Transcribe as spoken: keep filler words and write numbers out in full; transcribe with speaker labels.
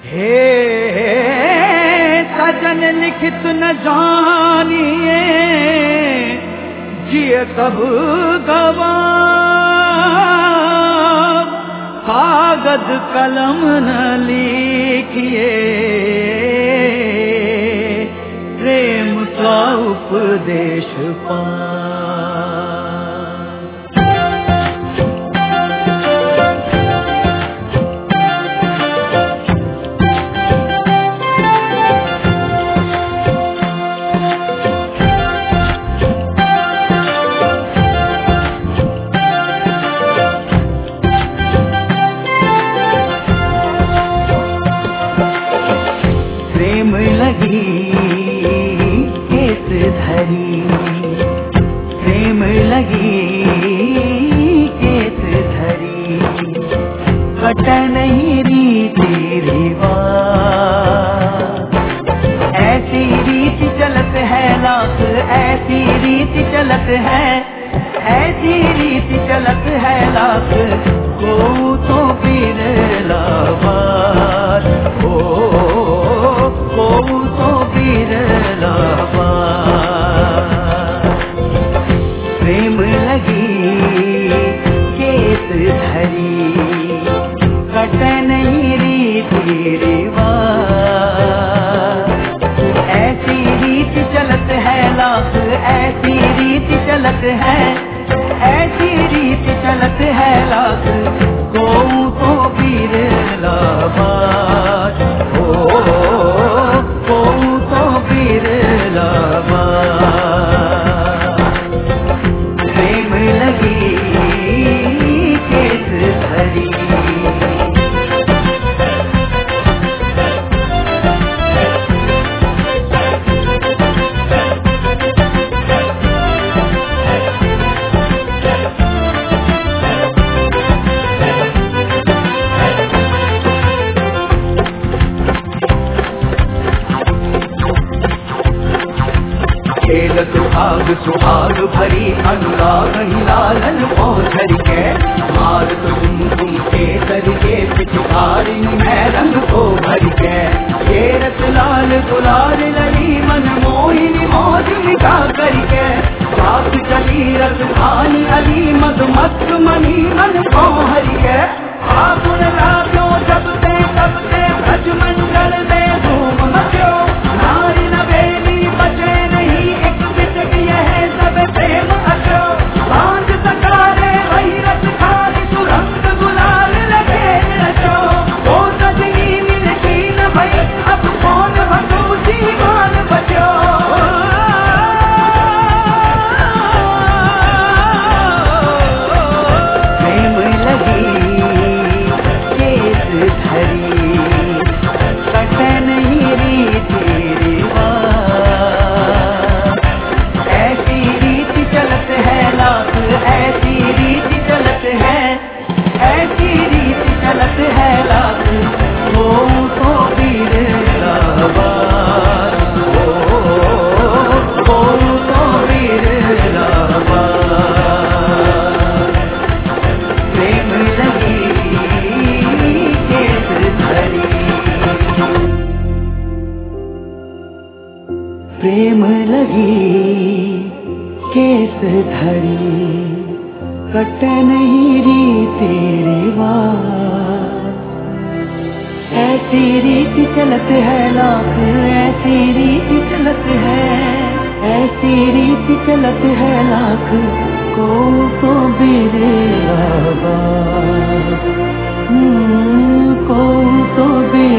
Speaker 1: हे सजन लिखित न जानिए जिए कब गवा, कागज कलम न लिखिए प्रेम का उपदेश पा। प्रेम लगी केस धरी, प्रेम लगी केस धरी, कट नहीं रीति रिवाज। ऐसी रीति चलत है लाख, ऐसी रीति चलत है, ऐसी रीति चलत है लाख, को तो पीर लावार हो, को तो पीर लावार। प्रेम लगी केस धरी, कट नहीं रीति रिवाज। ऐसी रीति चलत है लाख, ऐसी रीति चलत है, ऐसी रीति चलत है लाख, को तो पीर लावार हो, को तो पीर लावार। प्रेम लगी केस धरी। सुहाग सुहाग भरी अनुराग हिलालन पौधर के, मार तो तुम तुम के करके पिछाड़ी में रंग को भर के। ये रस लाल गुलाल लली मन मोहिनी मौज मिटा करके, साथ चली रस खानी अली मद मस्त मनी मन को हर के। आगुन लागो जब से तब से ब्रज मंडल में धूम मचो, नारी नवेली बचे नहीं एक प्रेम अचो। बांध सकारे वही रस खाली सुरंग गुलाल लगे रचो, वो सजनी मिलती न भई अब कौन भगो जीवन बचो। प्रेम लगी केस धरी, कट नहीं रीति रिवाज। ऐसी रीति चलत है लाख, ऐसी रीति चलत है, ऐसी रीति चलत है लाख, वो तो पीर लावार हो, वो तो पीर लावार। प्रेम लगी केस धरी। प्रेम लगी केस धरी, कट नहीं रीति रिवाज। ऐसी रीति चलत है लाख, ऐसी रीति चलत है, ऐसी रीति चलत है लाख, को तो बीर लावार, को तो बीर